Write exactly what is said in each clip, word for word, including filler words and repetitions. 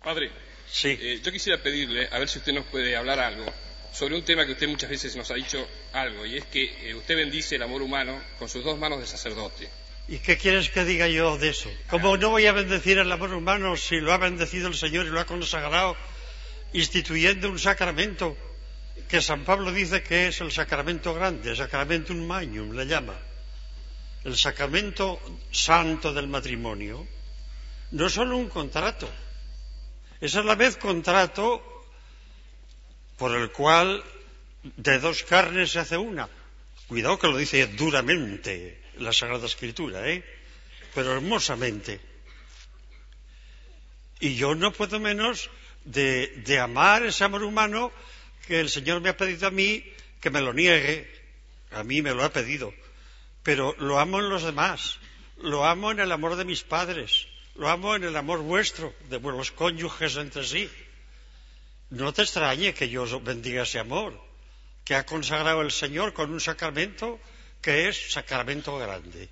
Padre, Sí. eh, yo quisiera pedirle, a ver si usted nos puede hablar algo, sobre un tema que usted muchas veces nos ha dicho algo, y es que eh, usted bendice el amor humano con sus dos manos de sacerdote. ¿Y qué quieres que diga yo de eso? ¿Cómo no voy a bendecir el amor humano si lo ha bendecido el Señor y lo ha consagrado, instituyendo un sacramento que San Pablo dice que es el sacramento grande, el sacramentum magnum, le llama? El sacramento santo del matrimonio no es solo un contrato, es a la vez contrato por el cual de dos carnes se hace una. Cuidado que lo dice duramente la Sagrada Escritura, ¿eh? Pero hermosamente. Y yo no puedo menos de, de amar ese amor humano que el Señor me ha pedido a mí que me lo niegue. A mí me lo ha pedido. Pero lo amo en los demás. Lo amo en el amor de mis padres. Lo amo en el amor vuestro, de los cónyuges entre sí. No te extrañe que yo bendiga ese amor que ha consagrado el Señor con un sacramento que es sacramento grande.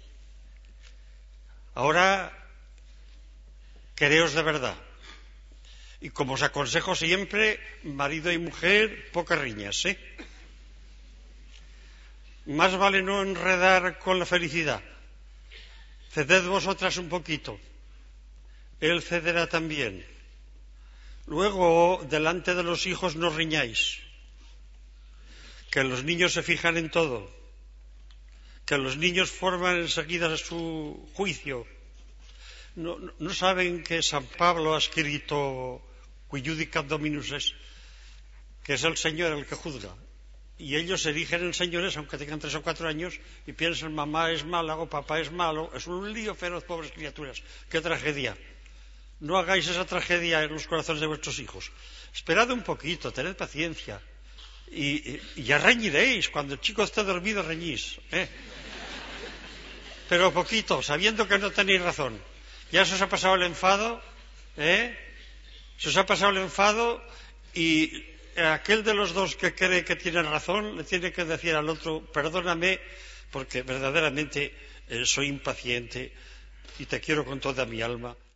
Ahora, quereos de verdad. Y como os aconsejo siempre, marido y mujer, pocas riñas, ¿eh? Más vale no enredar con la felicidad. Ceded vosotras un poquito. Él cederá también. Luego, delante de los hijos no riñáis. Que los niños se fijan en todo. Que los niños forman enseguida su juicio. No, no, no saben que San Pablo ha escrito qui judicat dominus es, que es el Señor el que juzga. Y ellos se erigen en señores aunque tengan tres o cuatro años y piensan mamá es mala o papá es malo. Es un lío feroz, pobres criaturas. ¡Qué tragedia! No hagáis esa tragedia en los corazones de vuestros hijos. Esperad un poquito, tened paciencia. Y, y, y ya reñiréis. Cuando el chico esté dormido, reñís, ¿eh? Pero poquito, sabiendo que no tenéis razón. Ya se os ha pasado el enfado, ¿eh? Se os ha pasado el enfado y aquel de los dos que cree que tiene razón le tiene que decir al otro, perdóname, porque verdaderamente eh, soy impaciente y te quiero con toda mi alma.